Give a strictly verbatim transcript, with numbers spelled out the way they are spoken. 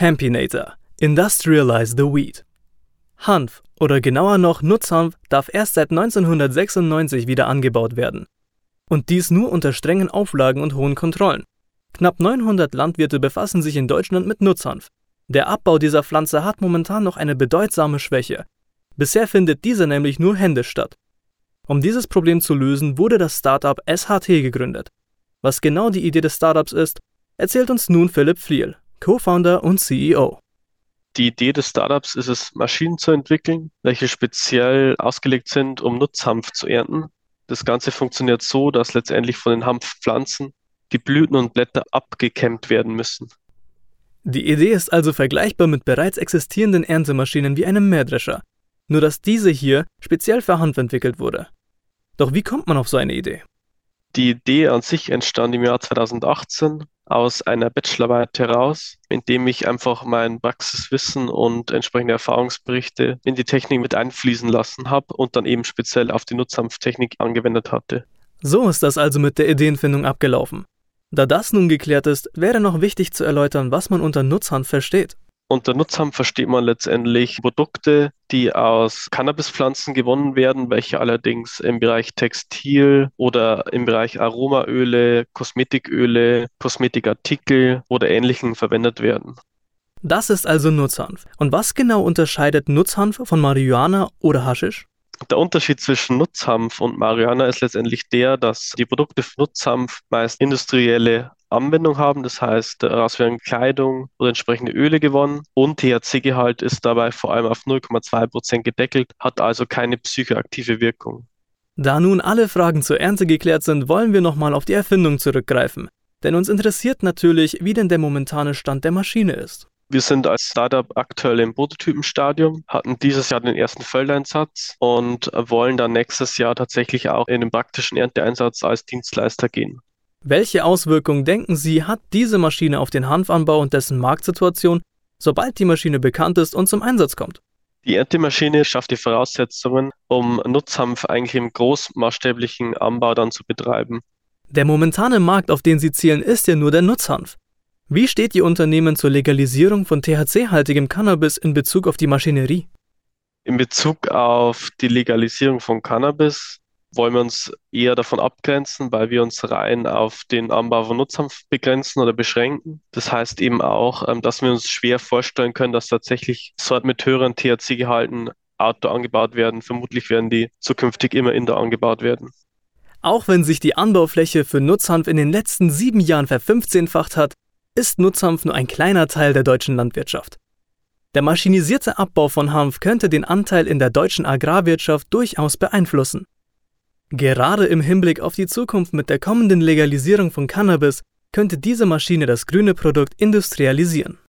Hampinator – Industrialize the Wheat. Hanf oder genauer noch Nutzhanf darf erst seit neunzehnhundertsechsundneunzig wieder angebaut werden. Und dies nur unter strengen Auflagen und hohen Kontrollen. Knapp neunhundert Landwirte befassen sich in Deutschland mit Nutzhanf. Der Abbau dieser Pflanze hat momentan noch eine bedeutsame Schwäche. Bisher findet dieser nämlich nur händisch statt. Um dieses Problem zu lösen, wurde das Startup S H T gegründet. Was genau die Idee des Startups ist, erzählt uns nun Philipp Flierl, Co-Founder und C E O. Die Idee des Startups ist es, Maschinen zu entwickeln, welche speziell ausgelegt sind, um Nutzhanf zu ernten. Das Ganze funktioniert so, dass letztendlich von den Hanfpflanzen die Blüten und Blätter abgekämmt werden müssen. Die Idee ist also vergleichbar mit bereits existierenden Erntemaschinen wie einem Mähdrescher, nur dass diese hier speziell für Hanf entwickelt wurde. Doch wie kommt man auf so eine Idee? Die Idee an sich entstand im Jahr zweitausendachtzehn aus einer Bachelorarbeit heraus, indem ich einfach mein Praxiswissen und entsprechende Erfahrungsberichte in die Technik mit einfließen lassen habe und dann eben speziell auf die Nutzhanftechnik angewendet hatte. So ist das also mit der Ideenfindung abgelaufen. Da das nun geklärt ist, wäre noch wichtig zu erläutern, was man unter Nutzhanf versteht. Unter Nutzhanf versteht man letztendlich Produkte, die aus Cannabispflanzen gewonnen werden, welche allerdings im Bereich Textil oder im Bereich Aromaöle, Kosmetiköle, Kosmetikartikel oder Ähnlichem verwendet werden. Das ist also Nutzhanf. Und was genau unterscheidet Nutzhanf von Marihuana oder Haschisch? Der Unterschied zwischen Nutzhanf und Marihuana ist letztendlich der, dass die Produkte von Nutzhanf meist industrielle Anwendung haben. Das heißt, daraus werden Kleidung oder entsprechende Öle gewonnen und T H C-Gehalt ist dabei vor allem auf null Komma zwei Prozent gedeckelt, hat also keine psychoaktive Wirkung. Da nun alle Fragen zur Ernte geklärt sind, wollen wir nochmal auf die Erfindung zurückgreifen. Denn uns interessiert natürlich, wie denn der momentane Stand der Maschine ist. Wir sind als Startup aktuell im Prototypenstadium, hatten dieses Jahr den ersten Feldeinsatz und wollen dann nächstes Jahr tatsächlich auch in den praktischen Ernteeinsatz als Dienstleister gehen. Welche Auswirkungen, denken Sie, hat diese Maschine auf den Hanfanbau und dessen Marktsituation, sobald die Maschine bekannt ist und zum Einsatz kommt? Die Erntemaschine schafft die Voraussetzungen, um Nutzhanf eigentlich im großmaßstäblichen Anbau dann zu betreiben. Der momentane Markt, auf den Sie zielen, ist ja nur der Nutzhanf. Wie steht Ihr Unternehmen zur Legalisierung von T H C-haltigem Cannabis in Bezug auf die Maschinerie? In Bezug auf die Legalisierung von Cannabis wollen wir uns eher davon abgrenzen, weil wir uns rein auf den Anbau von Nutzhanf begrenzen oder beschränken. Das heißt eben auch, dass wir uns schwer vorstellen können, dass tatsächlich Sorten mit höheren T H C-Gehalten outdoor angebaut werden. Vermutlich werden die zukünftig immer indoor angebaut werden. Auch wenn sich die Anbaufläche für Nutzhanf in den letzten sieben Jahren verfünfzehnfacht hat, ist Nutzhanf nur ein kleiner Teil der deutschen Landwirtschaft. Der maschinisierte Abbau von Hanf könnte den Anteil in der deutschen Agrarwirtschaft durchaus beeinflussen. Gerade im Hinblick auf die Zukunft mit der kommenden Legalisierung von Cannabis könnte diese Maschine das grüne Produkt industrialisieren.